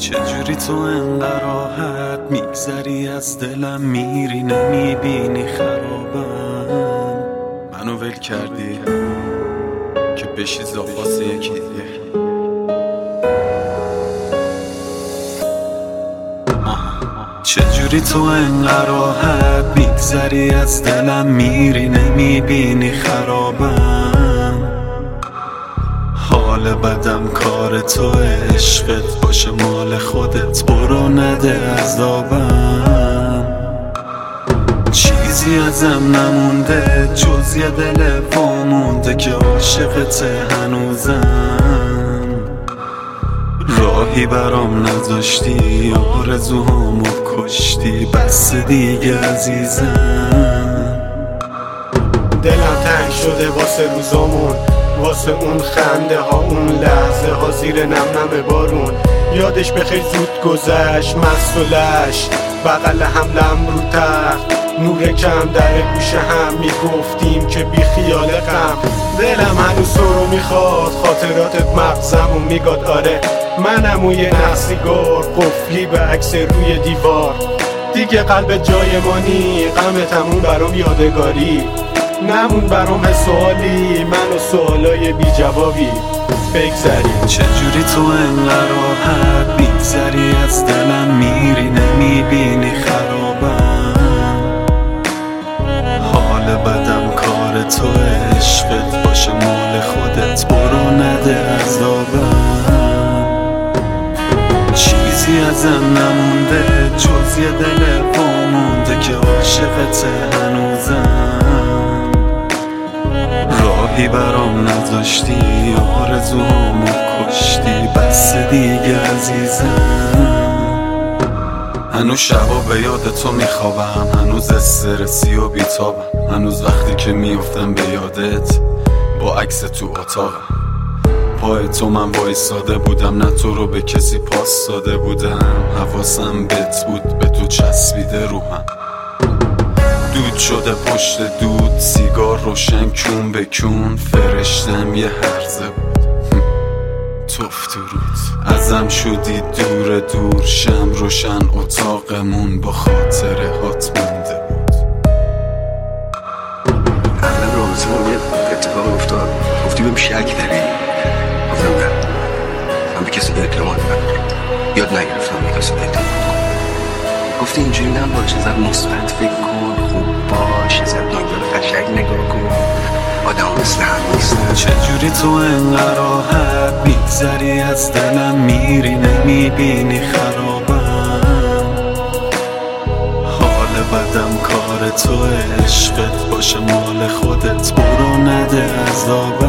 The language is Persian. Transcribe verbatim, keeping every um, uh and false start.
چجوری تو انقدر راحت میگذری از دلم، میری نمیبینی خرابم. منو ول کردی که بشی زاپاس یکی دیگه. چجوری تو انقدر راحت میگذری از دلم، میری نمیبینی خرابم. حال بدم کار تو، عشقت باشه مال خودت، برو نده عذابم. چیزی ازم نمونده جز یه دل وامونده که عاشقت هنوزم. راهی برام نذاشتی، آرزوهامو کشتی، بس دیگه عزیزم. دلم تنگ شده واسه روزامون، واسه اون خنده ها، اون لحظه ها زیر نم نم بارون. یادش بخیر زود گذشت، مست و لش بغل هم لم رو تخت، نور کم در گوشه هم میگفتیم که بی خیال غم. دلم هنوز تو رو میخواد، خاطراتت مغزمو میگاد. آره منم و یه نقصیگار، قفلی به عکس روی دیوار. دیگه قلب جای مانی، غمتم اون برام یادگاری. نمون برام سوالی، من و سوالای بی جوابی بگذریم. چجوری تو انقدر راحت میگذری از دلم، میری نمیبینی خرابم. حال بدم کار تو، عشقت باشه مال خودت، برو نده عذابم. چیزی ازم نمونده جز یه دل وامونده که عاشقت هنوزم. راهی برام نذاشتی، آرزوهامو کشتی، بس دیگه عزیزم. هنوز شبا به یاد تو میخوابم، هنوز استرسی و بیتابم، هنوز وقتی که میافتم به یادت با عکس تو اتاقم. پای تو من وایساده بودم، نه تو رو به کسی پاس داده بودم. حواسم بهت بود، به تو چسبیده روحم. دود شده پشت دود، سیگار روشن کون به کون. فرشتم یه هرزه بود توف تو رود. ازم شدی دور دور، شم روشن اتاقمون با خاطره هات مونده بود. اول رابطه ما یه اتفاق افتاد، گفتی بهم شک داری؟ گفتم نه، من به کسی اعتماد ندارم، یاد نگرفتم به کسی اعتماد کنم. گفتی اینجوری نباشه، زد مثبت فکر کن، خوب باش، زد نگاه قشنگ نگاه کن، آدم مثل هم نیستن. چجوری تو انقدر راحت میگذری از دلم، میری نمیبینی خرابم. حال بدم کار تو، عشقت باشه مال خودت، برو نده عذابم.